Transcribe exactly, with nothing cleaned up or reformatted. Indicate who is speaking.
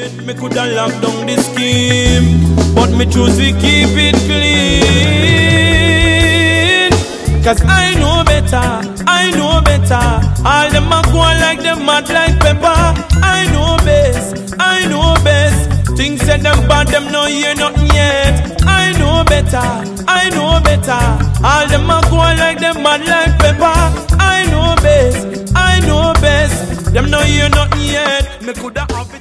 Speaker 1: it, me coulda lock down the scheme, but me choose to keep it clean. Cause I know better, I know better. All them a go like them mad like pepper. I know best, I know best. Things said them bad, them no hear nothing yet. I know better, I know better. All them a go like them mad like pepper. I know best, I know best. Them no hear nothing yet. Me coulda have